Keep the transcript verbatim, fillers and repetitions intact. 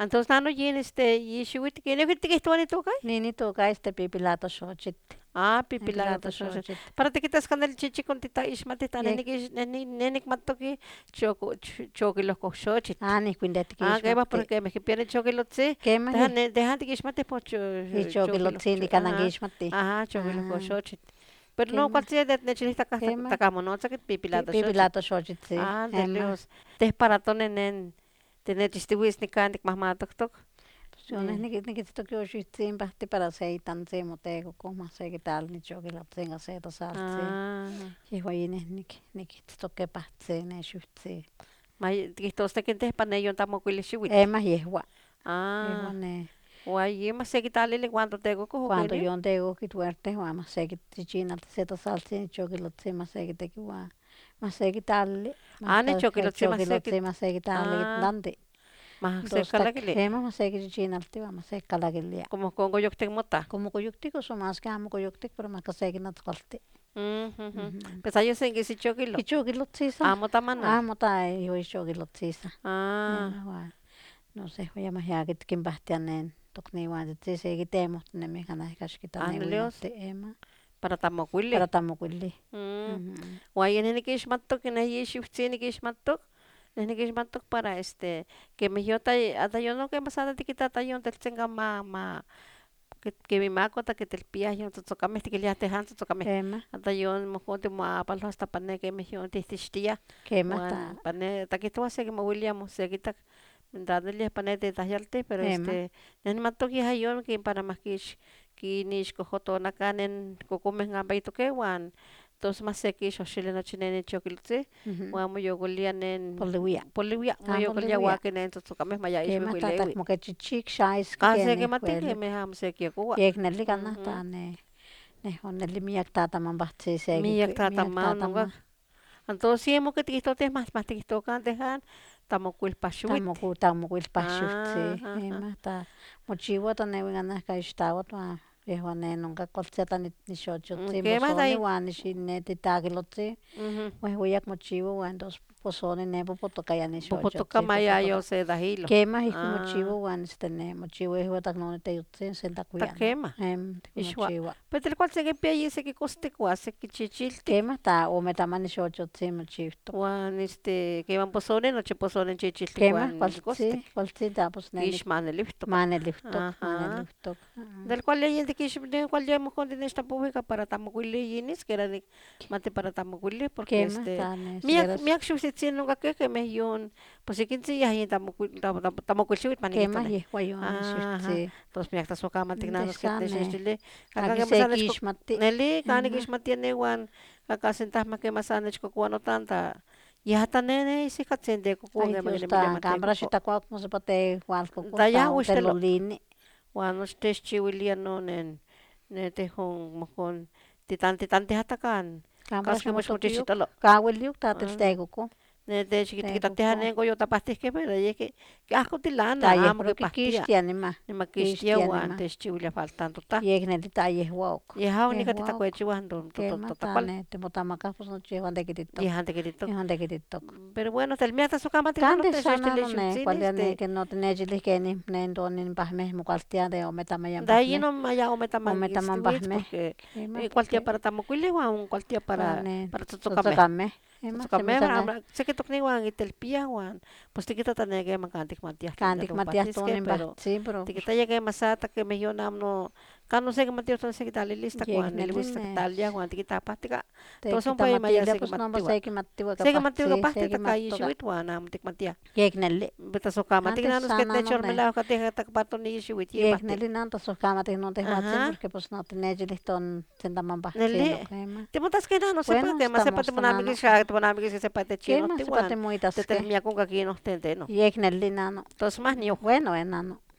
Entonces nano yin este yishuit que ne que esto ni toca. Nini toca este pipilato xochit. Ah, pipila Pipilato to so. xochit. Para te quitas con el chichi con tita ismati tan Yek. nene que nene nene matoki choco choque los cochochit. Ah, ni cuindete que Ah, que va ismate. porque me que pierde choque lo tse. ¿Qué más? Dejan dejan que ismate pocho Y choque choque lo los. tsini kanan que Ajá. ismate. Ajá, choque los Ah, cochochit. Pero ¿qué no, más? cuál sea de nechilita ¿Qué más? tacamo, no, saque pipila to xochit. Pipilato xochit, sí. Ah, de Emma. Dios. Te para tonen tener chistiwis ni kan nik mahma tok tok. Yo no es ni que ni que esto que yo estoy bastante para hacer tan se motego como hacer que tal ni choque la tenga se to salse. Ah. Y hoy ni ni ni que esto que pase ne shuste. May tiktos te kente paneyo tamo kuilishwit. Emma y es gua. Ah. Ne Guay, más se quita lele cuando tengo cojo cuando que yo tengo que tuerte vamos sé que te china se to salse ni choque lo se más sé que te que va. Más sé que tal. Ah, ne choque lo se más Choque lo se que se más sé que tal ah, dante. más se Dos tak cala que le hema más sé que china te vamos sé cala que le. como con goyo que mota. Como coyoctico so más que amo coyoctic pero más que sé que no te falte. Mhm. Pues yo sé que si choque lo. Kichu kilotsisa. Ah, mota mana. Ah, mota yo icho kilotsisa. Ah, Ema no sé, voy a más ya que kin bastianen. Tokni wan te se que temos nemi kana kash kita ne wi anleos te ema. para tamo Para kuile. tamo kulli. Mm. Guay, en el que es mato que no hay shift ni que es mato. En el que es mato para este que me yo ta hasta yo no que más anda tiquita ta yo te tenga ma ma que que mi ma cota que te el pia yo te toca me que ya te han toca me Ema, hasta yo mo conte ma para hasta pane que me yo te tistia que mata. wan pane ta que tú hace que me William se quita dándole pane de tallalte pero Ema, este en mato que hay yo que para más que que ni escojo toda canen cocomes ngabaito que wan entonces más sé que yo chile no chine chocolate mhm. wan mo yo golian en Poliwia. polivia mo Ah, yo golia wa poliwia. que en toca me maya Que is me mata ta huilewi mo que chichik shais que casi que kene mate que huele. me ham se que kuwa Yek nelli kana ta ne. Ne on nelli miak tata man bahtsi se mi yak que tata miak ma tata no ga ma. entonces siempre que te te más más te tocan dejar tamo kuil pashuit Tamo ku tamo ku ah ilpashurtsi. ajá Ema ta mochiwa ta ne ngana ka istawa ta. Yehuan ne nunca koltseta ni ni xochotzi qué más bosoni ahí wan ni shi ne titagilotzi. mhm Wehuyak mochiwa wan dos posoni ne popotokaya ni popo toca xochotzi maya yo popotoka. se da hilo Kema hiku mochiwa ah wan este ne mochiwa yehuan tak no te yutzi senta ta kuyana. quema Em tiku ishwa mochiwa. pero el cual se que pie ese que coste cuase que chichilti Kema ta o metama ni xochotzi mochivtok. wan este que van posone noche posone chichilti Kema cuan coste koltzi koltzi ta pos ne kish man el toca mane liftok mane ajá liftok. del cual ley de que del cual ya hemos contenido esta pública para tamuquile yinis que era de mate para tamuquile porque Kema este ta ne miak sigeras. miak shusit sin nunca que que me yon pues si quince ya yin tamuquil tamuquil shubit maniguito Kema ne yehuayon ni ajá shirtzi. entonces miak ta soka mantignanos que te Desane. shishile kaka que Agise masanes ko kishmati. neli kani Ema. kish matiene wan kaka sentas ma que masanes ko kuano tanta ya ta nene isi katsende ko Ay kuanga Dios, magine mile ta mate cámara ko si ta cual como se pate igual coco ta ya ta un wishtelo telolini. wan nos teschiwilia no nen ne te hong mokon titan titan te hatakan Cámara kas si que mos motokiyuk. muchachito lo Kawiliuk ta tel ah tego ko. ne te chiquitita Tego te ko. hanen go yo tapaste que pero ye que que asco Ta tilana ye amo pero que ki pastia kistiani ma. ni makistia Kistiani wan ma. teschiwilia faltando ta Yek ne ta ye huok. ye ha Ye única tita huok. kwechi wan do to Ke to ma to ta tapal ne te motamaka pues no che hande ye kititok. hante que Ye dito hande kititok. pero bueno tel miata su cama tigna no Kande te este sana le no ne shutsin cual ya ne este que no te ne jili que ni ne ndo ni bahme mo kaltia de o meta mayan de ahí bahme. no maya o O metaman meta este man wits bahme. porque Ke ma eh, cualquier porque para tamuquile wan cualquier ta para ne para tzotzocame tzotzokame. Ema se me tzotzocame sana. sé que tocni wan itel pia wan pues tikita tanege man kantik matias tinga Kandik lo matias patiske tonin pero bahtsi bro. tikita llegue masata que me yo nam no kano sé que matios ton sé que dale lista Yek kwan el lista que nelline. tal ya wan tikita patika Te to son kita pa maya matilla sé que pues no va matiwa se que matiwa sé que matiwa ka kapatsi pasti se ta que kai mattoga. shuit wan am tik matia Yek nelli. beta so kama tik Antes nanos que sana te no chor me ne. la ka te ta pato ni shuit ye Yek pasti nelli nanto so kamati no te huatsin ajá porque pues no te nejiliton sentaman bahtsi lo Nele, crema. te montas que no sepa Bueno, que más sepa te estamos monami que tanano. sha te monami que sepa te ¿Qué chino más te se wan pate te muitas que? termia con que no te no Yek nelli nano. entonces más ni Bueno, enano.